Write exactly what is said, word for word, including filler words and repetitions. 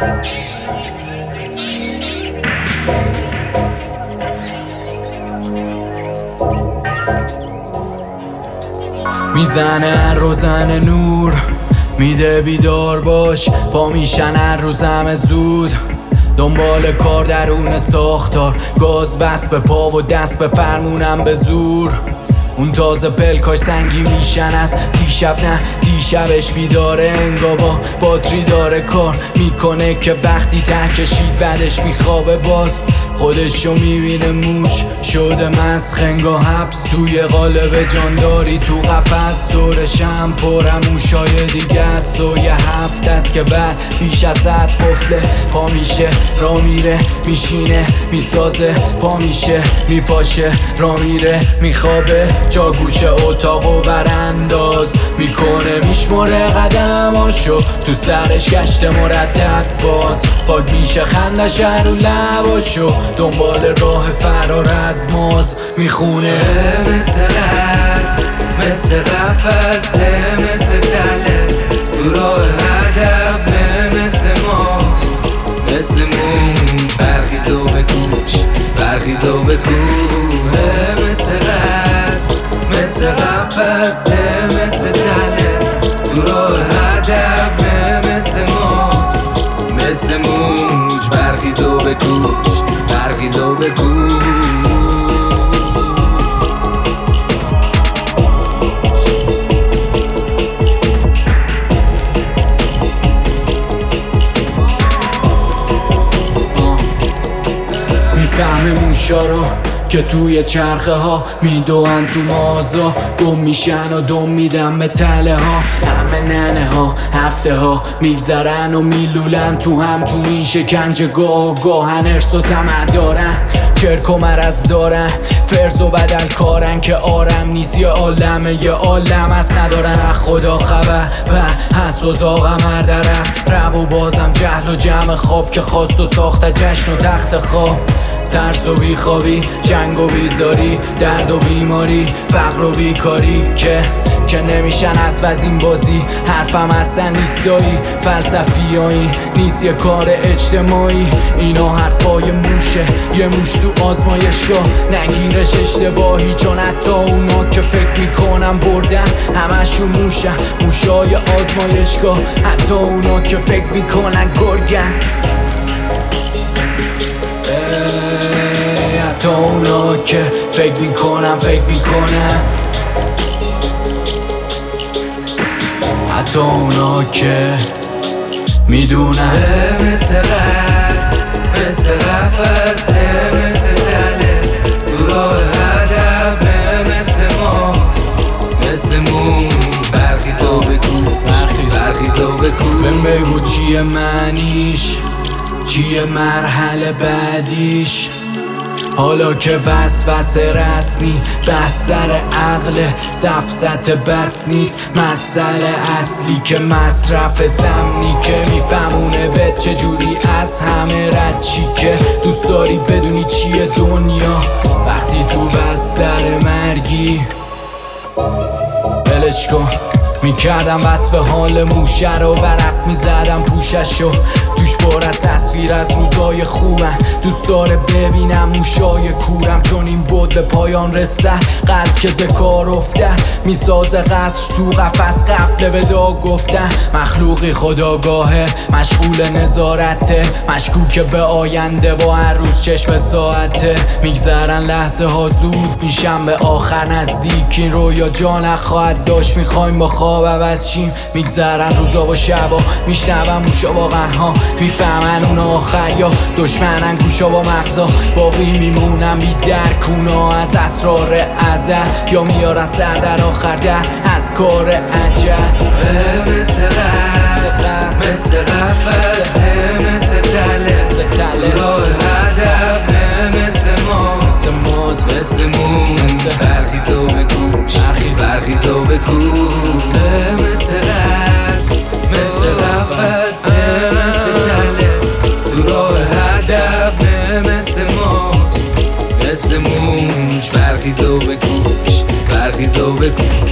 میزنه روزن نور، میده بیدار باش، پا میشن هر روزم زود، دنبال کار درون ساختار، گاز بس به پا و دست به فرمونم به زور. اون تازه پلکاش سنگی میشن از دیشب، نه دیشبش بیداره، انگا با باتری داره کار میکنه که وقتی ته کشید بعدش میخوابه باز خودشو میبینه موش شده مسخ، انگا حبس توی قالب جانداری، تو قفس دورشم پرم موشای دیگه است و یه هفت است که بعد بیش از صد قفله پا میشه را میره میشینه میسازه پا میشه میپاشه را میره میخوابه جا گوشه اتاق و برانداز میکنه میشمره قدماشو تو سرش گشت مردد باز پاک میشه خندش رو لباشو دنبال راه فرار از ماز میخونه مثل قصد مثل قفصه مثل تله تو راه هدف مثل ماز مثل موج برخیز و بکوش برخیز و بکوش مثل قصد مثل قفصه مثل تله تو راه هدف مثل ماز مثل موج برخیز و بکوش برخیز و بکوش. میفهمه موشا رو که توی چرخه ها میدوان تو مازا گم میشن و دم میدن به تله ها، همه ننه ها هفته ها میگذرن و میلولن تو هم تو این شکنجه گاه و گاهن ارس و طمع دارن کرک و مرز دارن فرز و بدل کارن که آرم نیست یه عالمه یه عالم هست ندارن از خدا خبر و هست و زاغم هر درم رو و بازم جهل و جمع خواب که خواست و ساخته جشن و تخت خواب ترس و بیخوابی جنگ و بیزاری درد و بیماری فقر و بیکاری که که نمیشن از وزین بازی حرفم اصلا نیست دایی فلسفیایی نیست یه کار اجتماعی اینا حرفای موشه یه موش تو آزمایشگاه نگیرش اشتباهی چون حتی اونا که فکر میکنم بردن همشون موشن موشای آزمایشگاه حتی اونا که فکر میکنن گرگن حتی اونا که فکر میکنم فکر میکنم حتی اونا که میدونم مثل قصد مثل قفصه مثل تله تو راه هدف مثل ماز مثل موج برخیز و بکوش برخیز و بکوش بهم بگو چیه معنیش چیه مرحله بعدیش حالا که وسوسه رسمی بس سر عقل سفسط بس نیست مسئله اصلی که مصرف سمنی که میفهمونه به چجوری از همه رد چی که دوست داری بدونی چیه دنیا وقتی تو بستر مرگی بلش کن میکردم وصف حال موشه رو ورق میزدم پوششو توش پر از تصویر از روزای خوبم دوست داره ببینم موشای کورم چون این بود به پایان رسه قلب که ز کار افته میسازه قصر تو قفس قبل ودا گفتن مخلوقی خداگاهه مشغول نظارته مشکوک به آینده و هر روز چشم ساعته میگذرن لحظه ها زود میشم به آخر نزدیک این رویا جا نخواهد داشت میخوایم با خواب عوض شیم میگذرن روزا و شبا میشنون موشا واقعا ها میفهمن اون آخر یا دشمنن گوشا با مغزا باقی میمونم بی درکونا از اسرار ازل یا میارن سر در آخر در از کار عجل مثل قصد مثل قفصه مثل تله راه هدف مثل ماز مثل موج برخیز و بکوش برخیز و بکوش مثل قصد مثل قفصه مثل تله تو راه هدف مثل ماز مثل موج برخیز و بکوش برخیز و بکوش